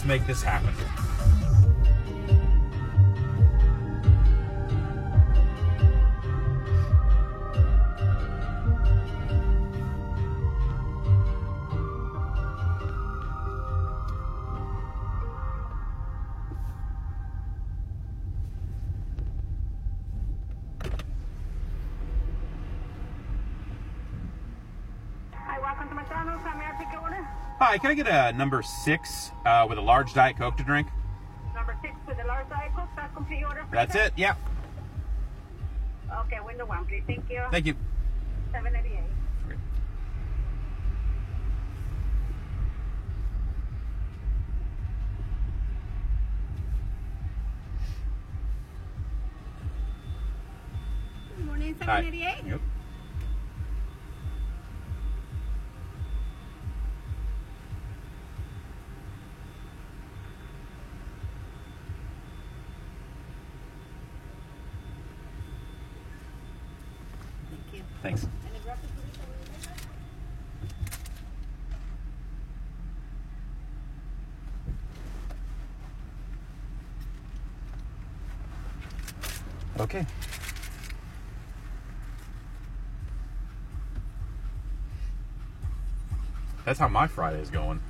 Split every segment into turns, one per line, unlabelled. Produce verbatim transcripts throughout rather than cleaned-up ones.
make this happen.
Welcome to McDonald's. How may I take your order?
Hi, can I get a number six uh, with a large Diet Coke to drink?
Number six with a large Diet Coke. That's complete order. For
That's
you,
it, yeah.
Okay, window one, please. Thank you.
Thank you.
seven eighty-eight.
Okay.
Good morning,
Hi.
seven eighty-eight.
Yep.
Thank you.
Thanks.
Any breakfast for this order?
Okay. That's how my Friday is going.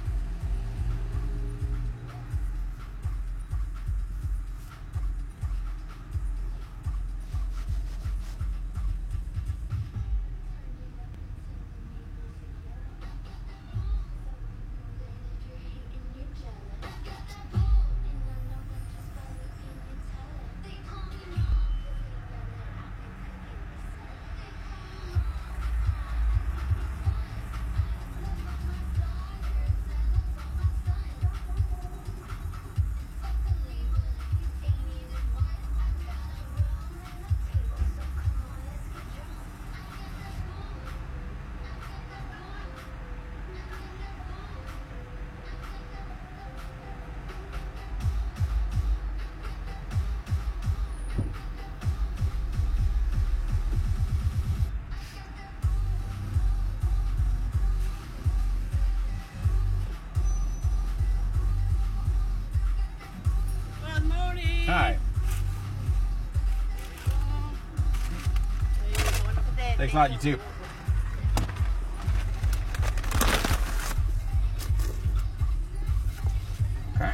Good morning.
Hi.
Wonderful day.
Thanks a lot, you too. Okay.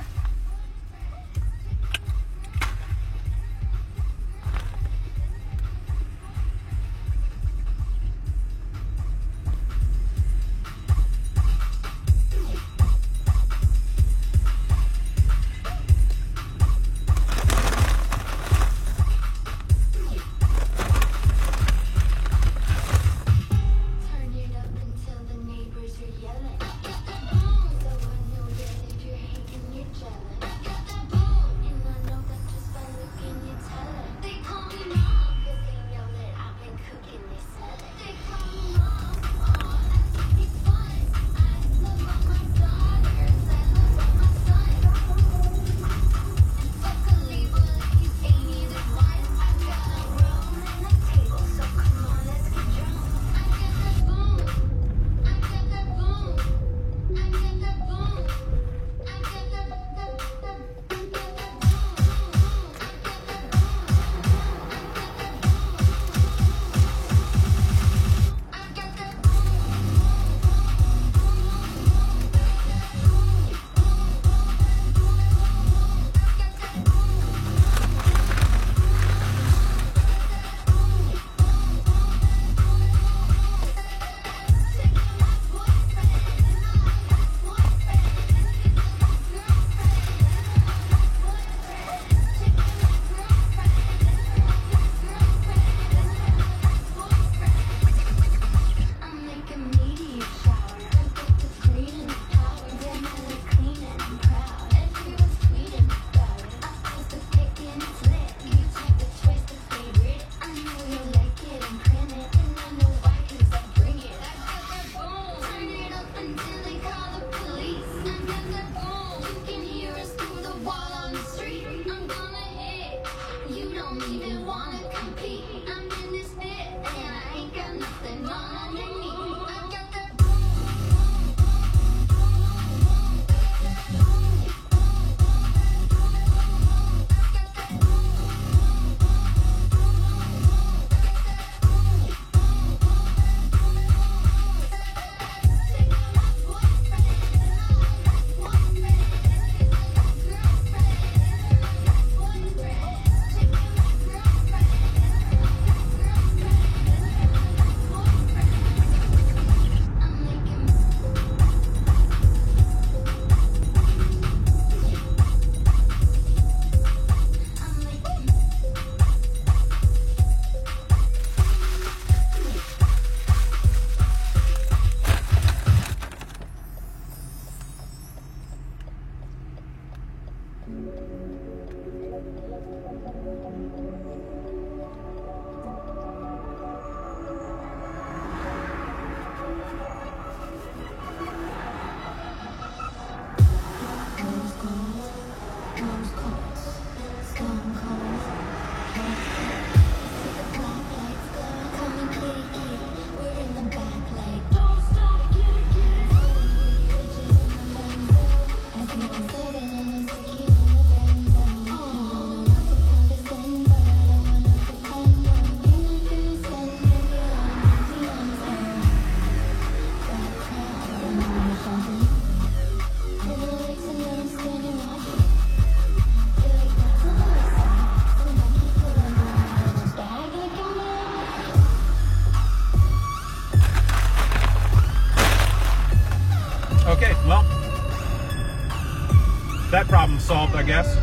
that problem solved, I guess.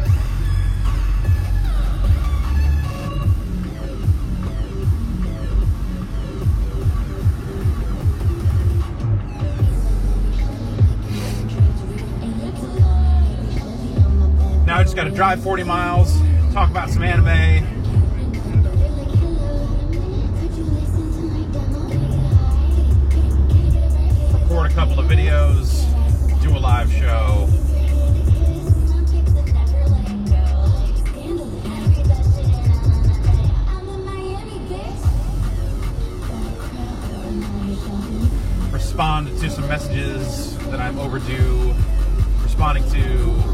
Now I just got to drive forty miles, talk about some anime, record a couple of videos, do a live show. Respond to some messages that I'm overdue responding to.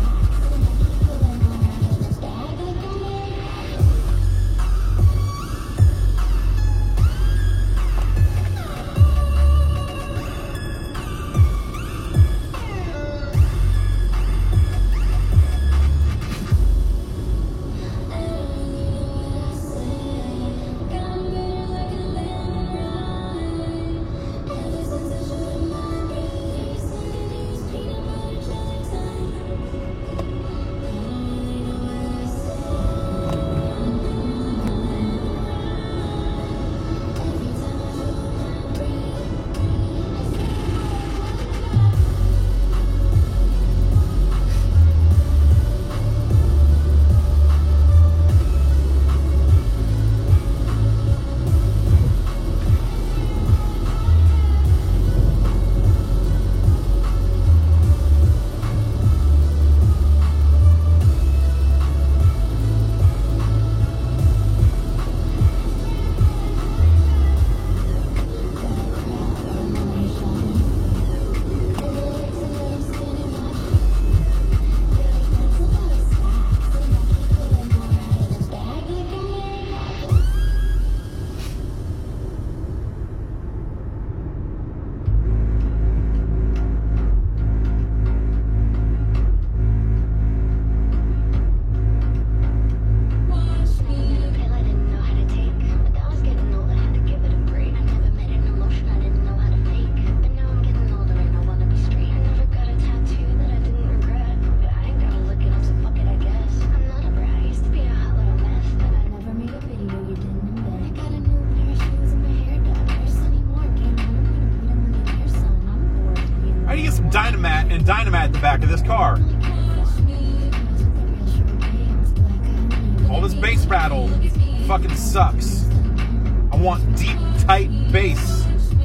Dynamite and dynamite at the back of this car. All this bass rattle fucking sucks. I want deep, tight bass.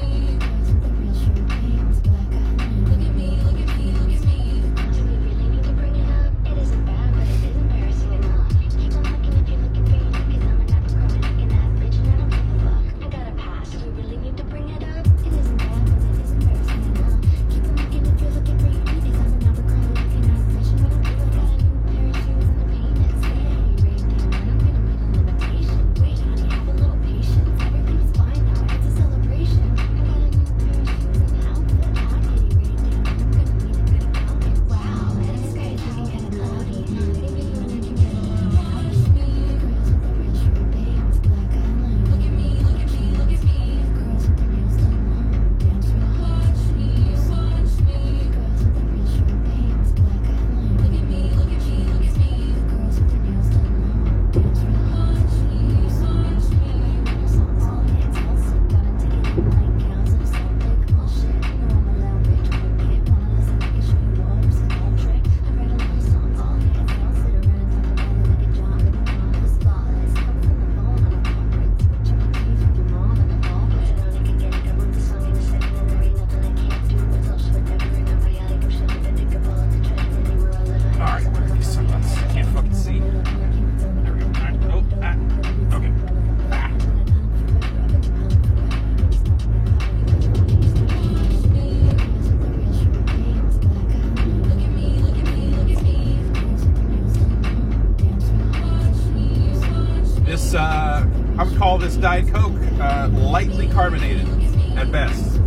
This, uh, I would call this Diet Coke uh, lightly carbonated at best.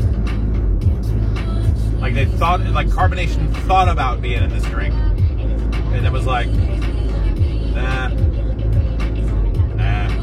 Like they thought, like carbonation thought about being in this drink, and it was like, nah, nah.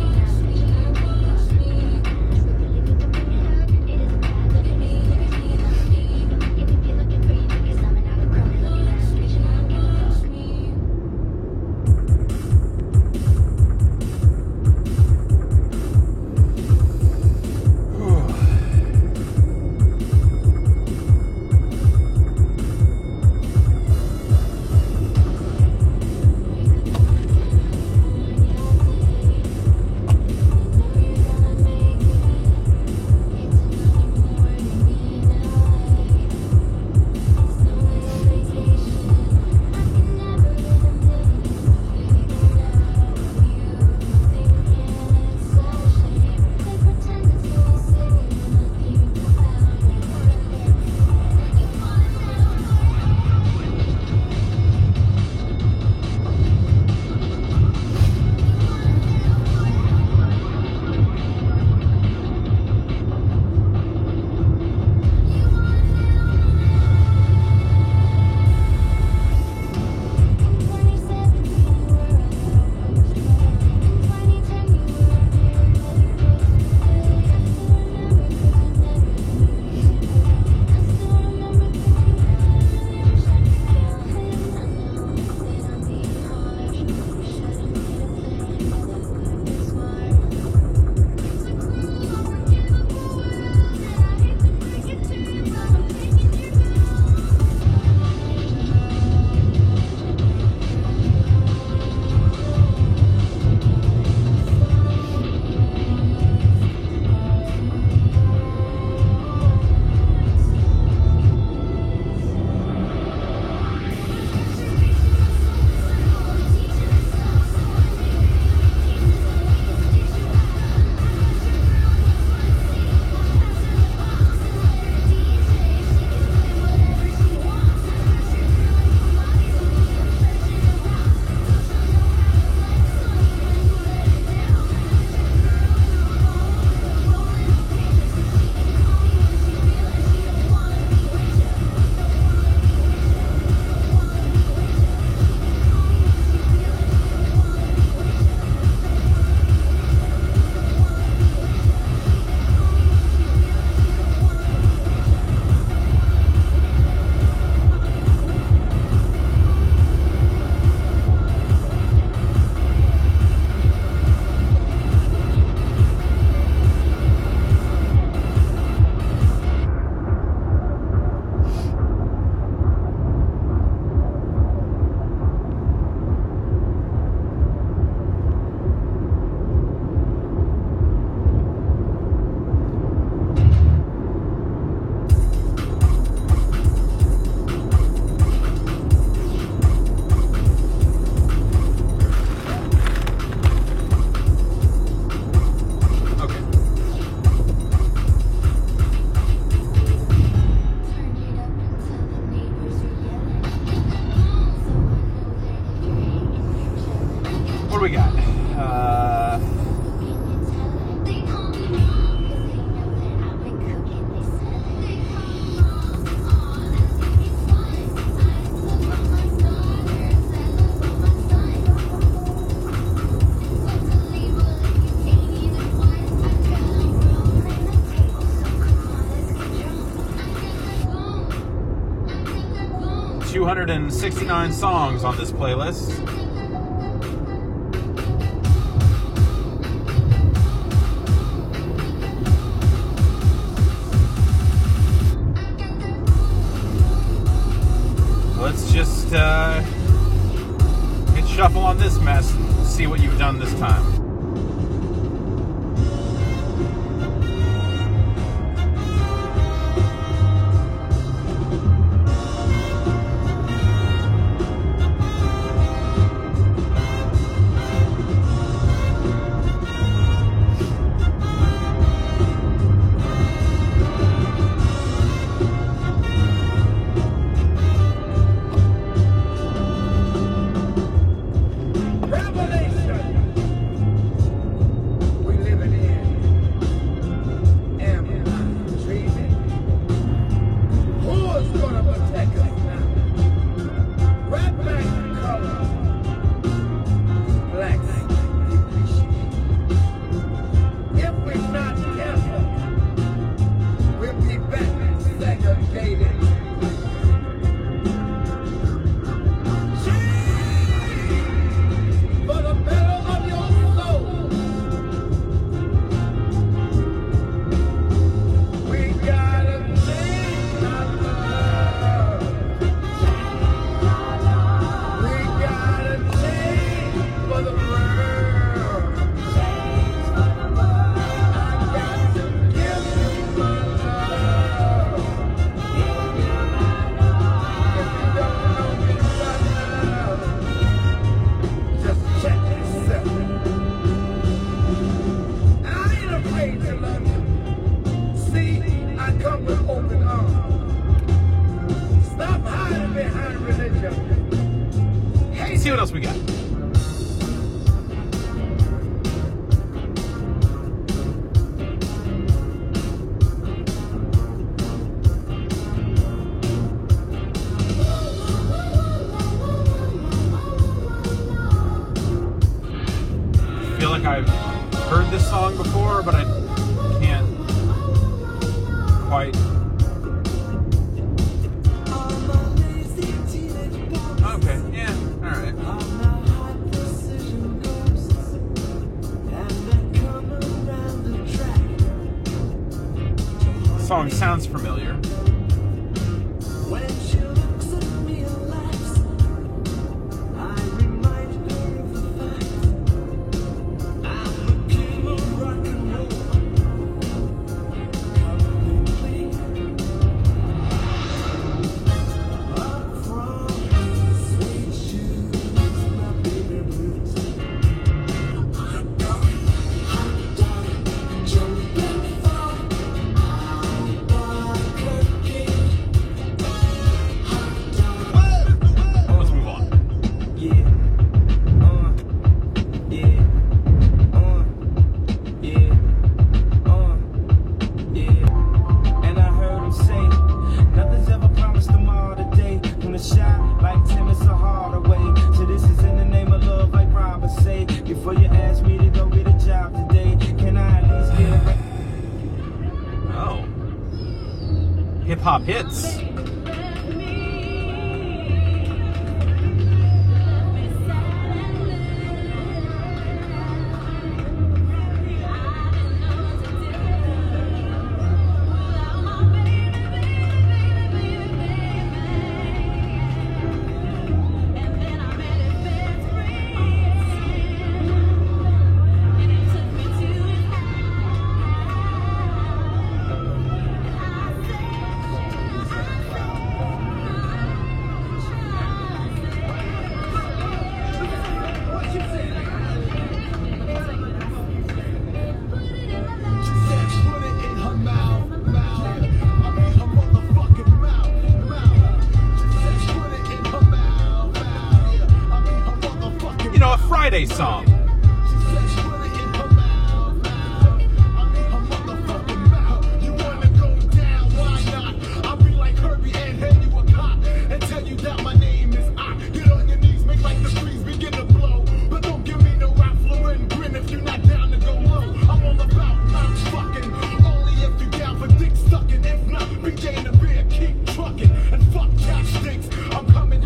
hundred sixty-nine songs on this playlist. Let's just uh, hit shuffle on this mess and see what you've done this time. See what else we got. I feel like I've heard this song before, but I can't quite. Okay, yeah, all right. The song sounds familiar. Hip-hop hits. Friday song.
I'm coming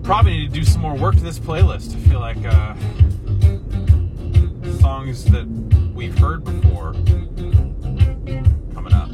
probably need to do some more work to this playlist. I feel like uh, songs that we've heard before coming up.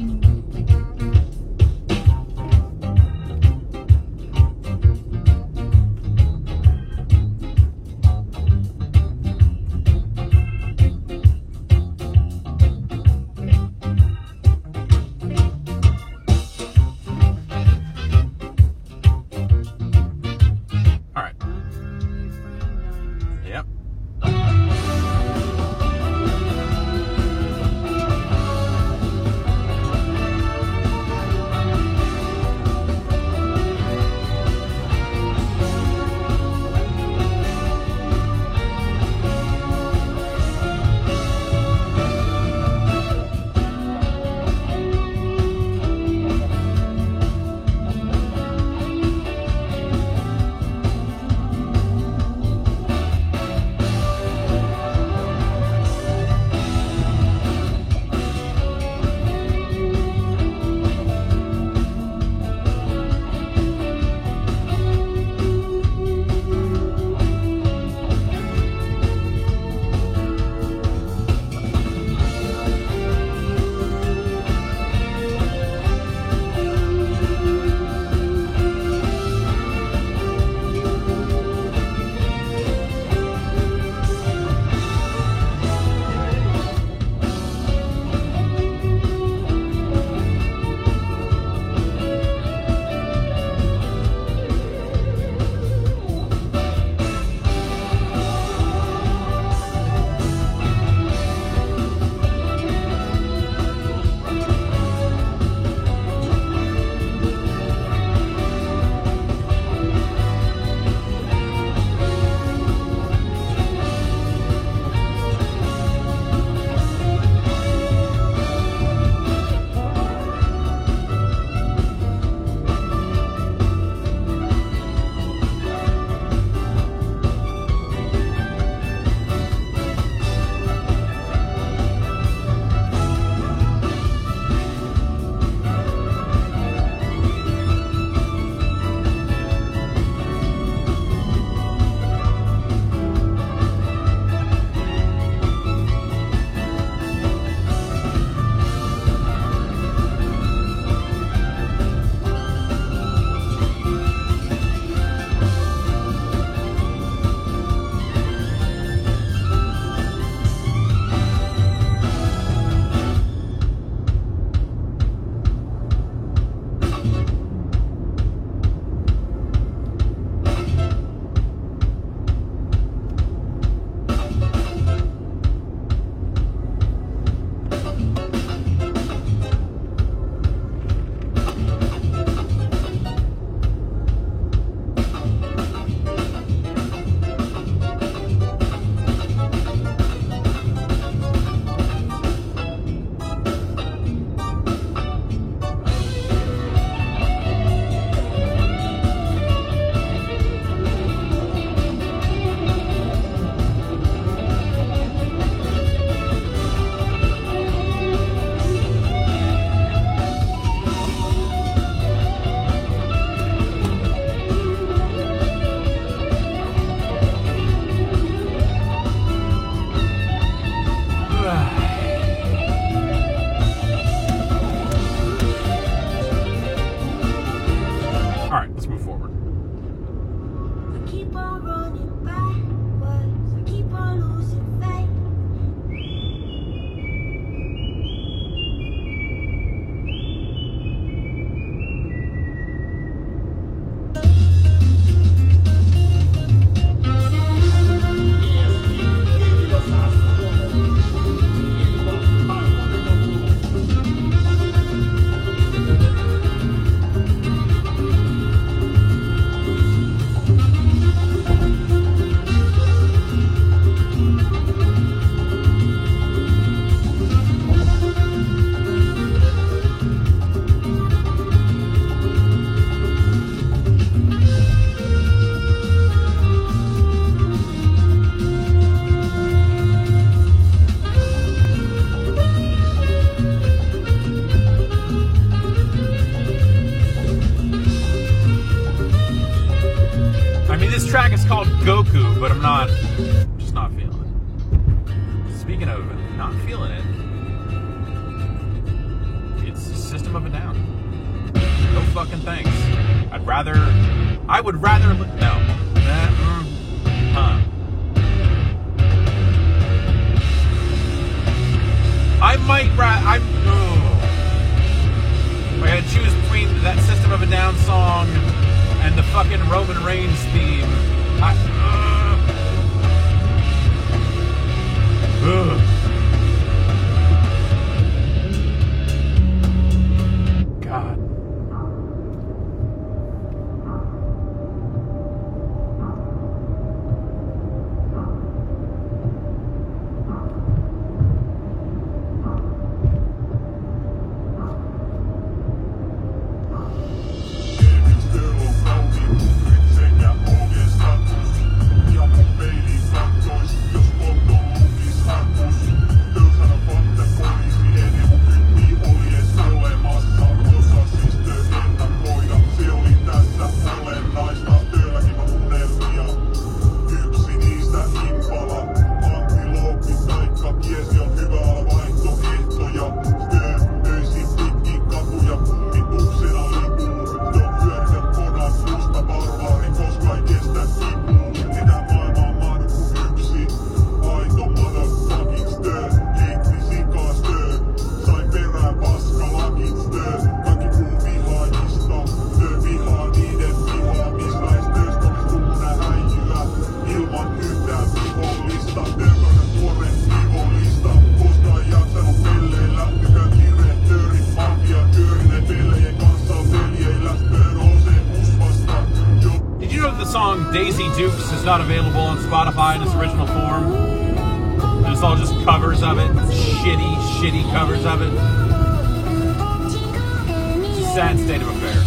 Goku, but I'm not, just not feeling it. Speaking of not feeling it, it's System of a Down. No fucking thanks. I'd rather, I would rather, no. Nah, mm, huh. I might, ra- I'm, oh. I gotta choose between that System of a Down song and the fucking Roman Reigns theme. I, uh, ugh. God. Daisy Dukes is not available on Spotify in its original form. And it's all just covers of it. Shitty, shitty covers of it. It's a sad state of affairs.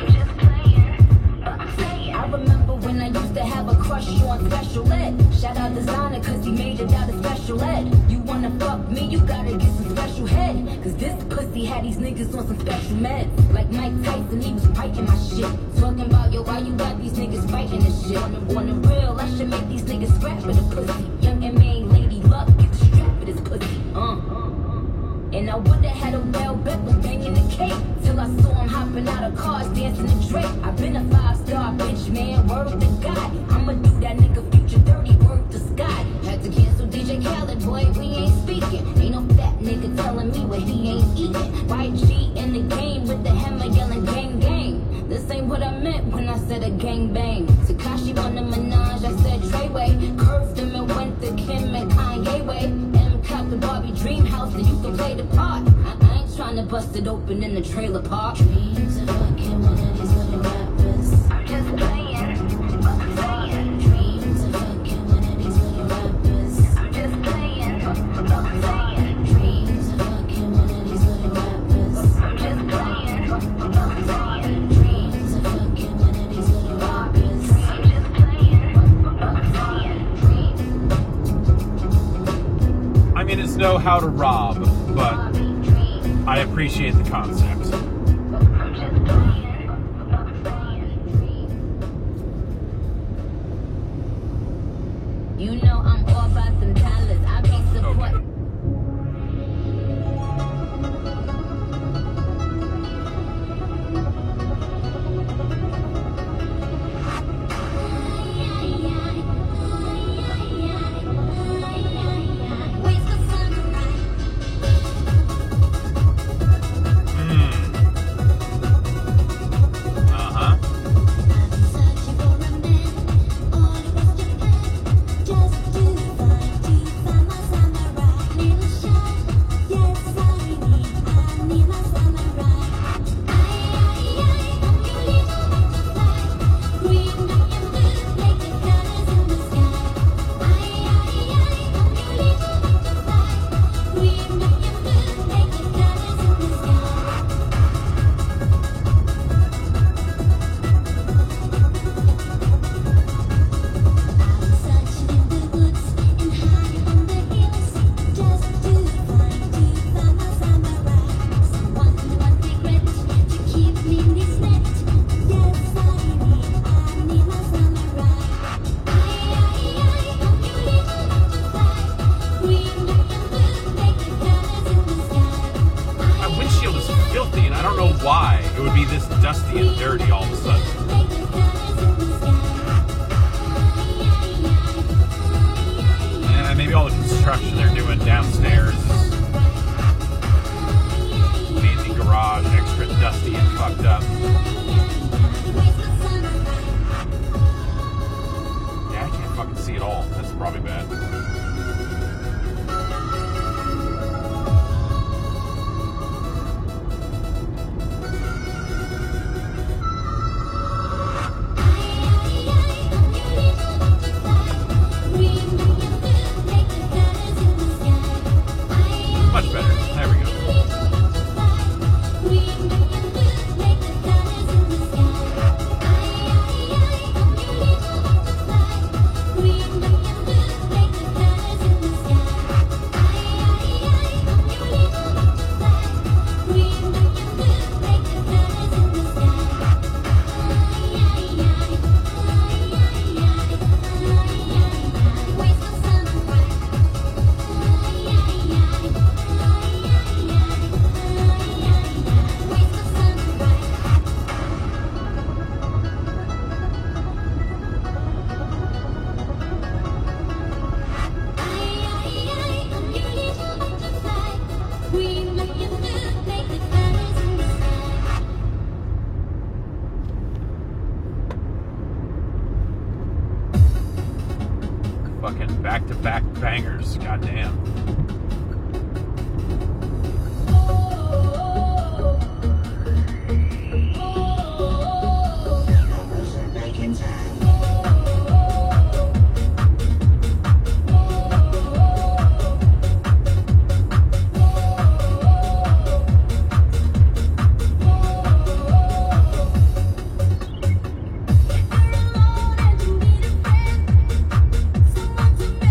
Shout out my designer, cause he made it out of special ed. You wanna fuck me, you gotta get some special head. Cause this pussy had these niggas on some special meds. Like Mike Tyson, he was fighting my shit. Talking about, yo, why you got these niggas fighting this shit? On the, on the real, I should make these niggas scrap for the pussy. Young and main Lady Luck, get the strap for this pussy. Uh. And I would've had a well Beckham banging the cake till I saw him hopping out of cars, dancing the Drake. I've been a five-star bitch, man, word to God. I'ma do that nigga future dirty, word to Scott. Had to cancel D J Khaled, boy, we ain't speaking. Ain't no fat nigga telling me what he ain't eating. Y G in the game with the hammer yelling gang gang. This ain't what I meant when I said a gang bang. Tekashi won the Minaj, I said Treyway. Curved him and went to Kim and Kanye way. M cop the Barbie dream house and you can play the part. I, I ain't trying to bust it open in the trailer park. Dreams of fucking one of these little rappers. I'm just playing, I'm playing. Dreams of fucking one of these little rappers. I'm just playing, I'm playing. Dreams of fucking one of these little rappers. I'm just playing, I'm playing. Dreams of fucking one of these little rappers. I'm just playing, I'm playing.
I mean, it's know how to rob, but I appreciate the concept.
You know I'm all about them dollars. I be support.
Okay. Why it would be this dusty and dirty all of a sudden. Yeah, maybe all the construction they're doing downstairs made the garage extra dusty and fucked up. Yeah, I can't fucking see it all. That's probably bad. Fucking back-to-back bangers, goddamn.
To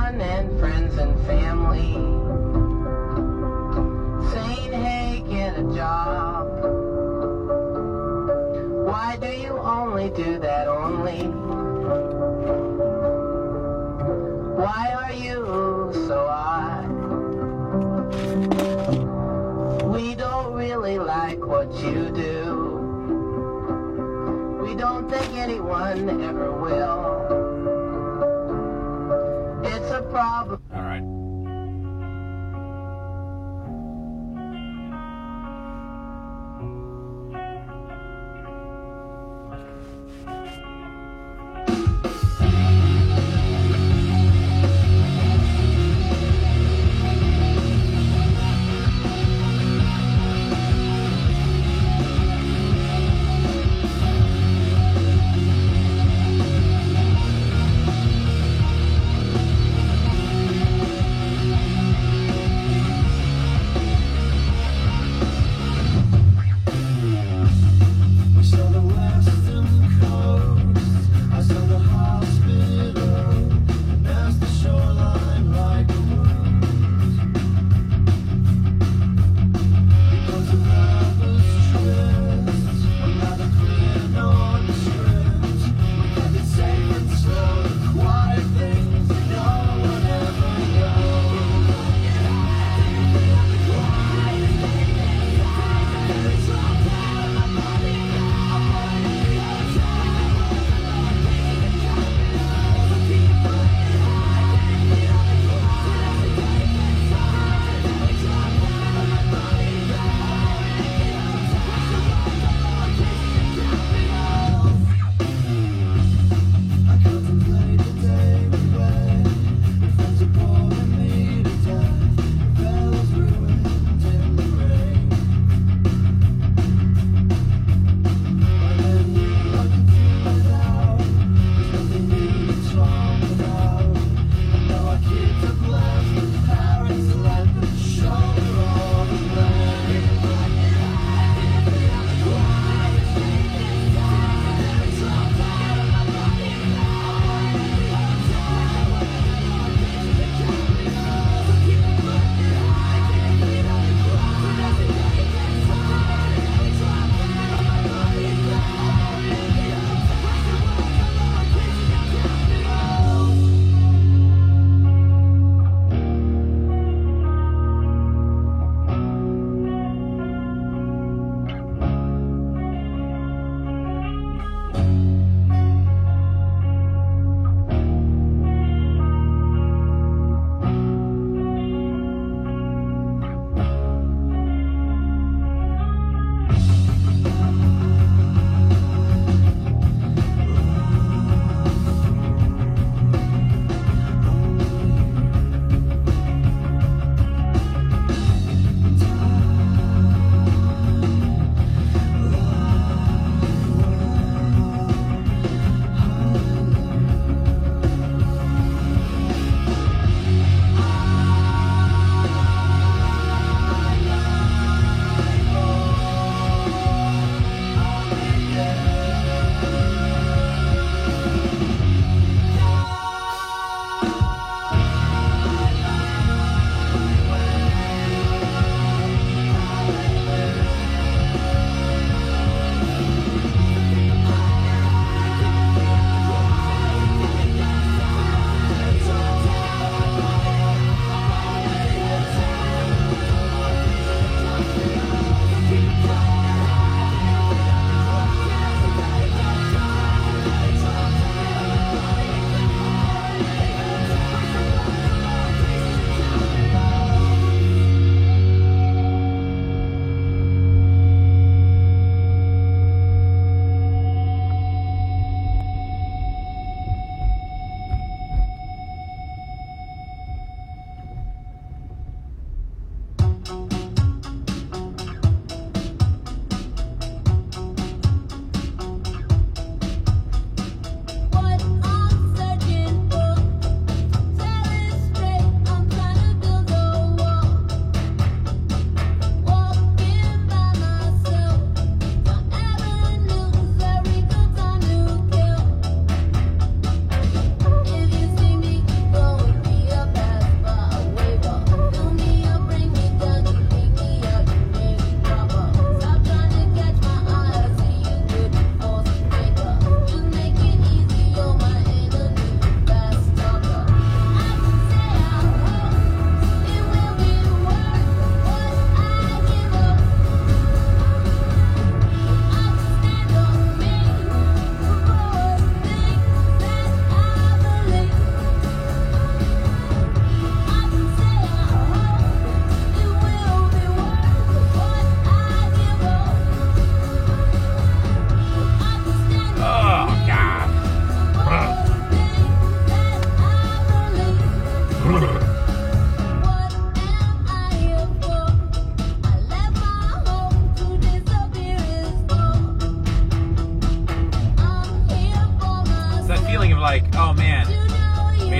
everyone and friends and family, saying, hey, get a job. Why do you only do that only? Why are you so odd? We don't really like what you do. We don't think anyone ever will. It's a problem.
All right.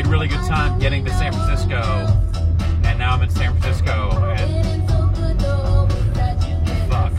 really good time getting to San Francisco, and now I'm in San Francisco, and fuck.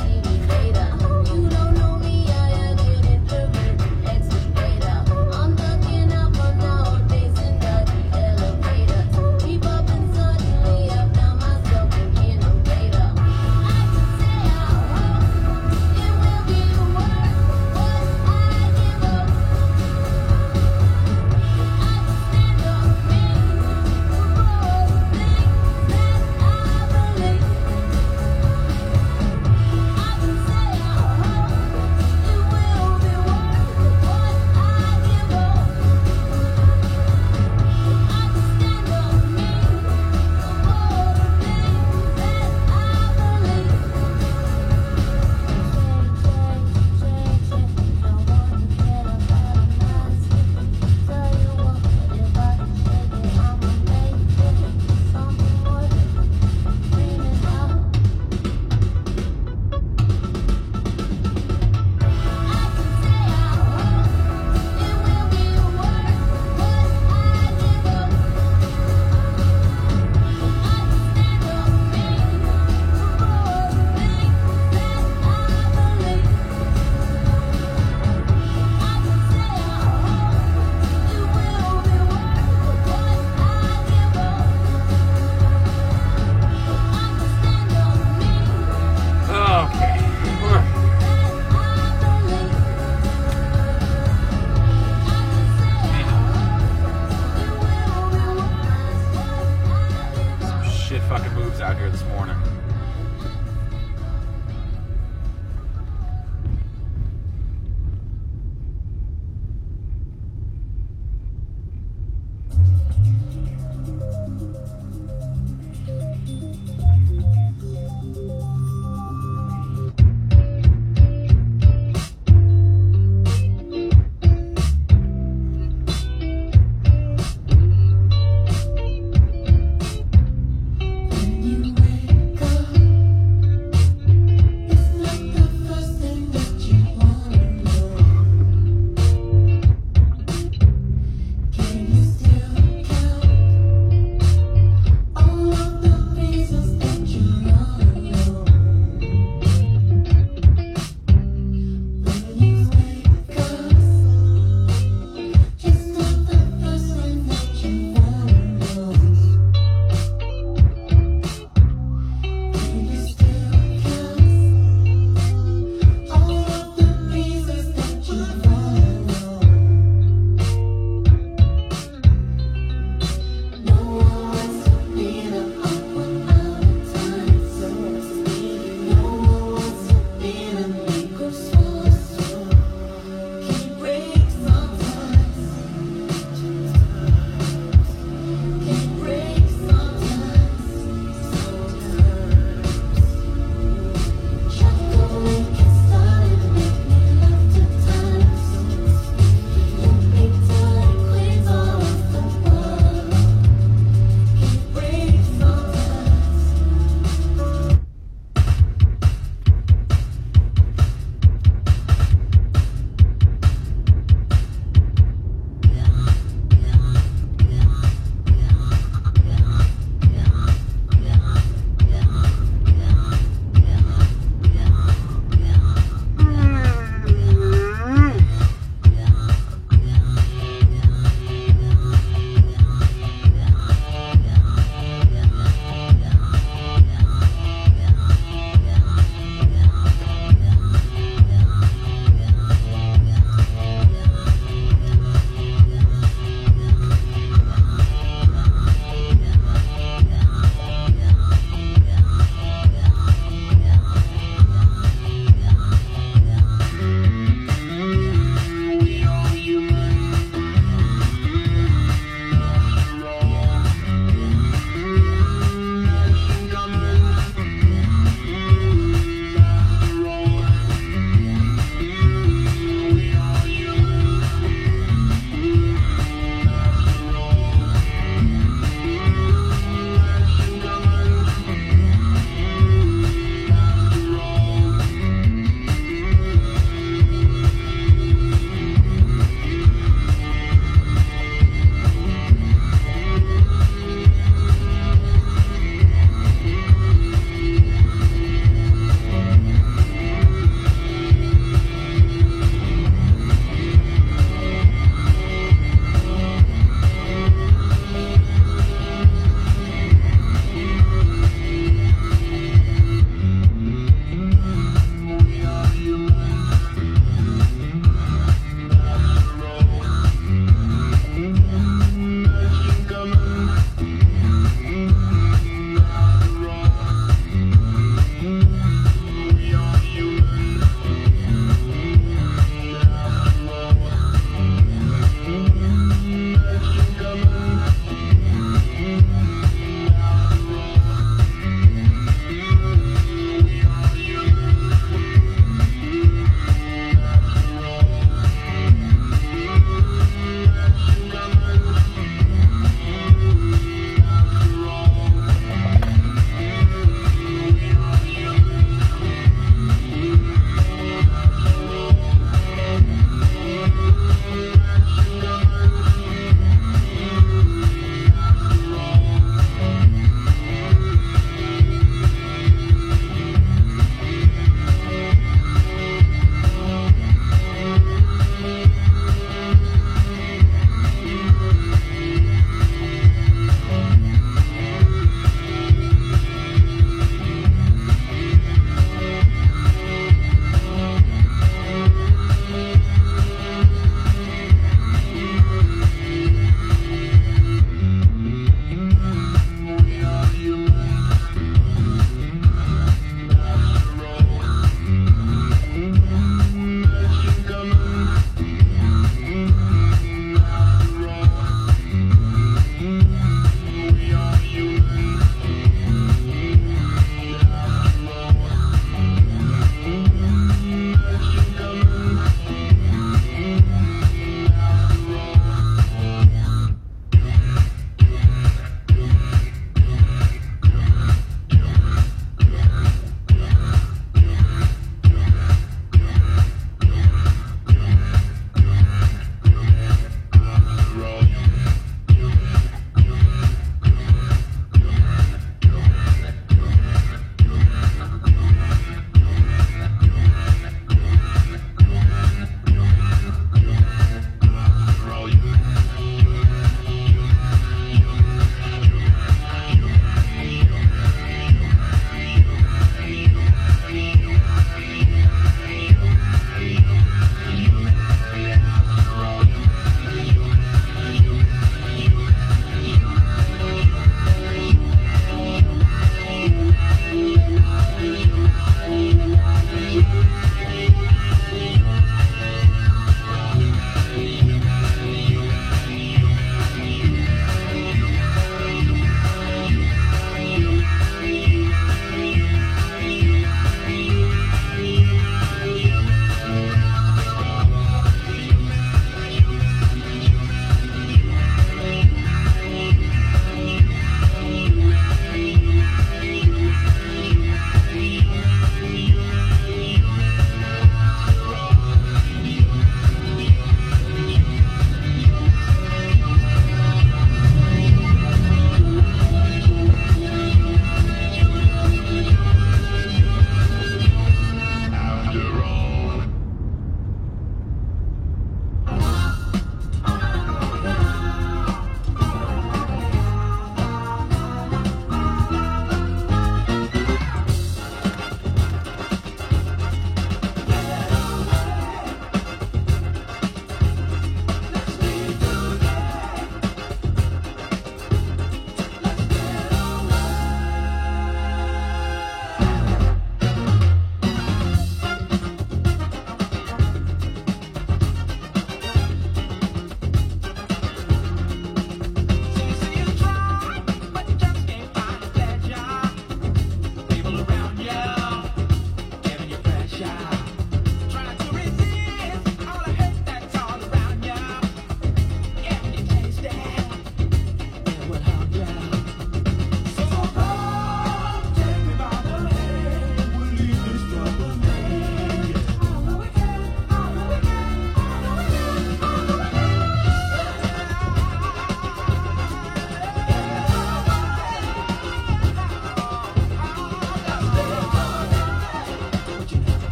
Out here this morning.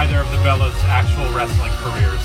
either of the Bellas' actual wrestling careers.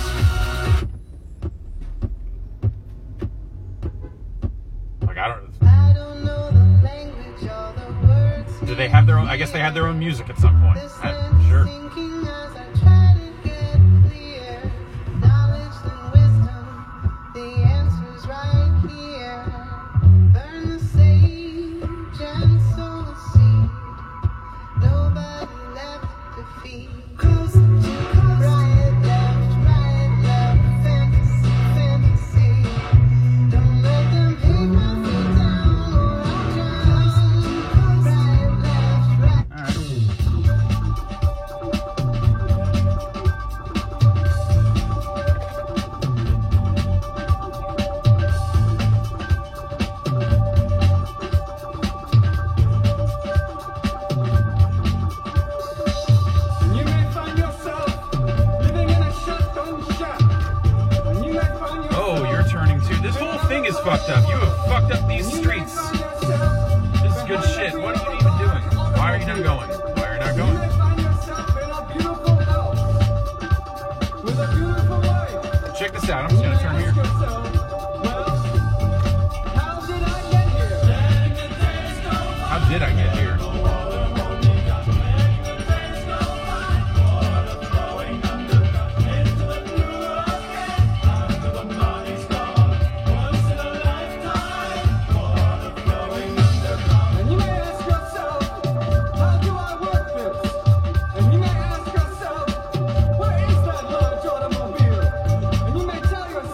Like, I don't...
I don't know the language or the words.
Do they have their own... I guess they had their own music at some point. I'm sure.
Thinking as I try to get clear. Knowledge and wisdom, the answer's right here. Burn the sage and sow the seed. Nobody left to feed. Coast to coast, right, left, right, left. Fantasy, fantasy. Don't let them hate my feet down or I'll drown. Right, left, right.
All right.
You may find yourself living in a shotgun shack. And you may find yourself
Oh, you're turning to... This whole thing is fucked up. You have fucked up these streets. This is good shit. What are you even doing? Why are you not going? Why are you not
You
going?
may find yourself in a beautiful house with a beautiful wife.
Check this out. I'm just gonna turn
Ask
here.
yourself, well, how did I get here?
How did I get here?
And you may ask yourself, how do I work this? And you may ask yourself, where is that large automobile? And you may tell yourself,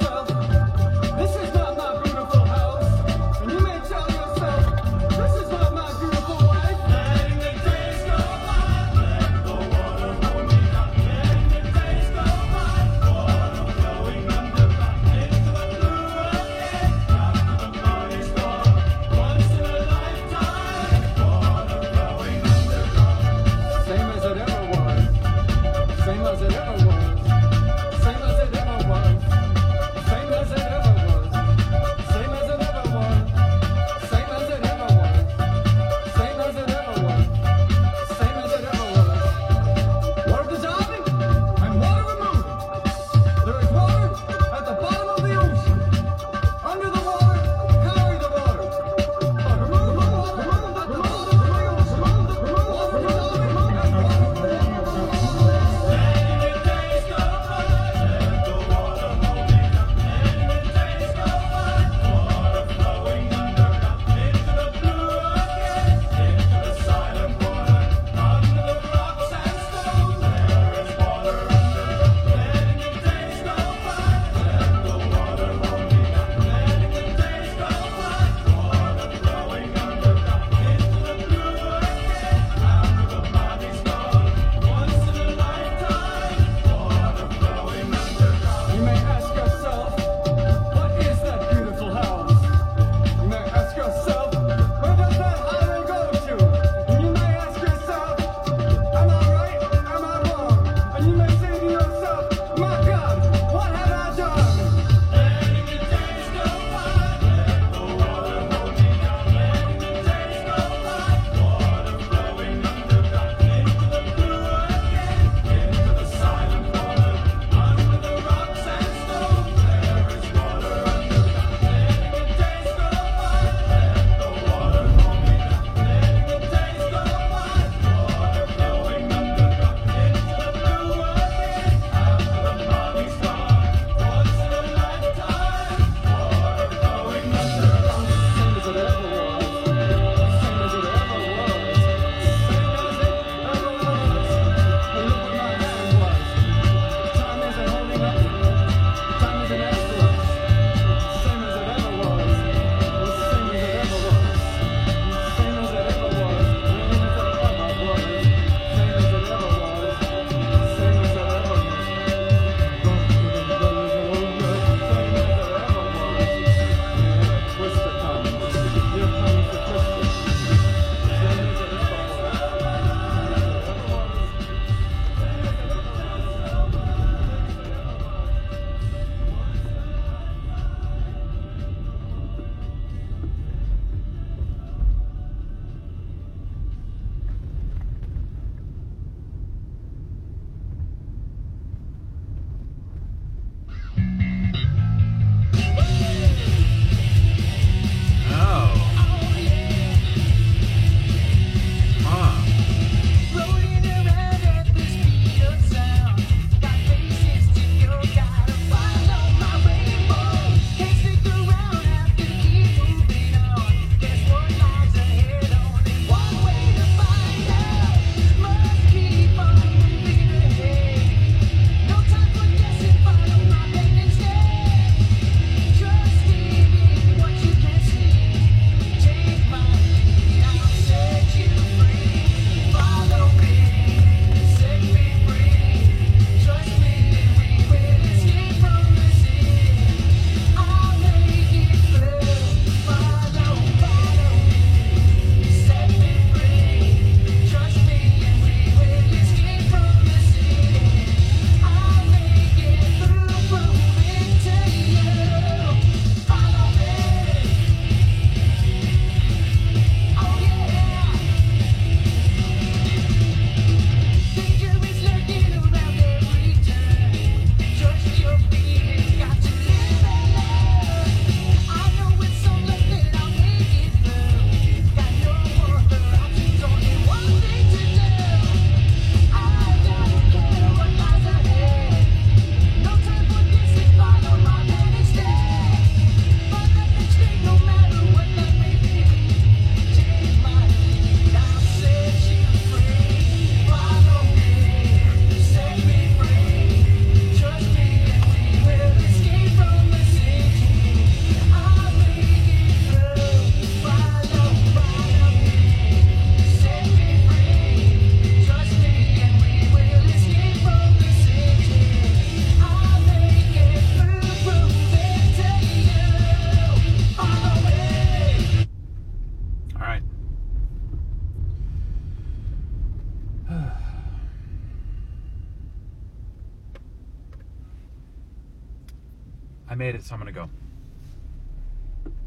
I made it, so I'm gonna go.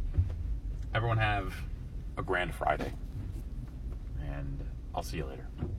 Everyone have a grand Friday, and I'll see you later.